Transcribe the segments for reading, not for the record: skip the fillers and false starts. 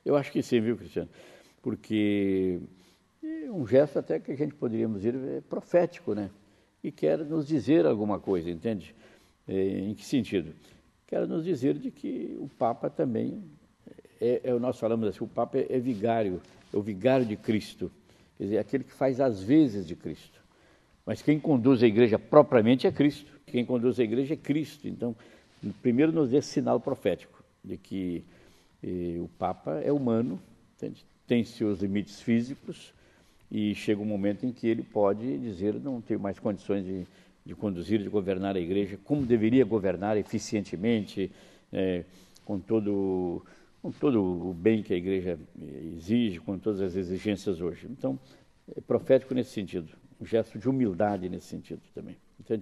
Eu acho que sim, viu, Cristiano? Porque é um gesto até que a gente poderíamos dizer profético, né? E quer nos dizer alguma coisa, entende? Em que sentido? Quer nos dizer de que o Papa também nós falamos assim, o Papa é vigário, é o vigário de Cristo, quer dizer, aquele que faz as vezes de Cristo. Mas quem conduz a igreja propriamente é Cristo. Quem conduz a igreja é Cristo. Então, primeiro nos dê esse sinal profético de que o Papa é humano, entende? Tem seus limites físicos e chega um momento em que ele pode dizer não tenho mais condições de conduzir, de governar a igreja como deveria governar eficientemente, com todo o bem que a igreja exige, com todas as exigências hoje. Então, é profético nesse sentido, um gesto de humildade nesse sentido também, entende?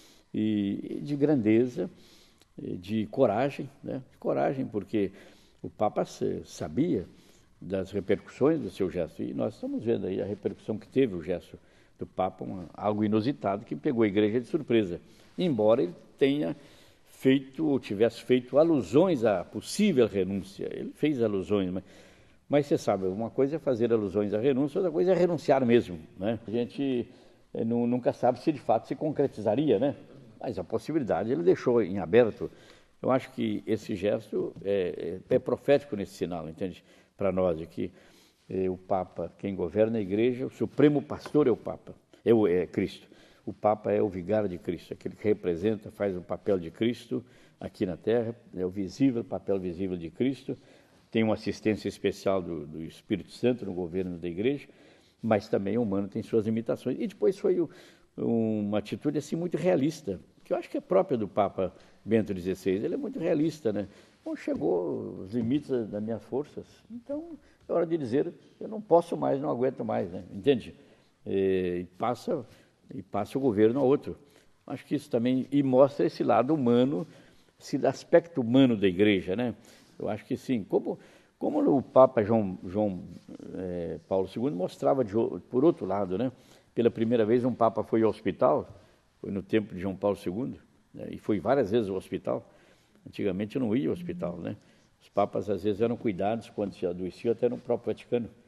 E de grandeza, de coragem, né? De coragem, porque o Papa sabia das repercussões do seu gesto, e nós estamos vendo aí a repercussão que teve o gesto do Papa, algo inusitado que pegou a igreja de surpresa, embora ele tenha feito, ou tivesse feito alusões à possível renúncia. Ele fez alusões, mas você sabe, uma coisa é fazer alusões à renúncia, outra coisa é renunciar mesmo, né? A gente nunca sabe se de fato se concretizaria, né? Mas a possibilidade ele deixou em aberto. Eu acho que esse gesto é profético nesse sinal, entende? Para nós aqui, o Papa, quem governa a igreja, o supremo pastor é o Papa, é Cristo. O Papa é o vigário de Cristo, aquele que representa, faz o papel de Cristo aqui na Terra, é o papel visível de Cristo, tem uma assistência especial do Espírito Santo no governo da igreja, mas também o humano tem suas limitações. E depois foi uma atitude assim muito realista, que eu acho que é própria do Papa Bento XVI, ele é muito realista, né? Bom, chegou os limites das minhas forças, então é hora de dizer, eu não posso mais, não aguento mais, né? Entende? E passa o governo a outro. Acho que isso também, e mostra esse lado humano, esse aspecto humano da igreja, né? Eu acho que sim, como o Papa João Paulo II mostrava por outro lado, né? Pela primeira vez um Papa foi ao hospital, foi no tempo de João Paulo II, né? E foi várias vezes ao hospital. Antigamente eu não ia ao hospital, né? Os papas às vezes eram cuidados quando se adoeciam até no próprio Vaticano.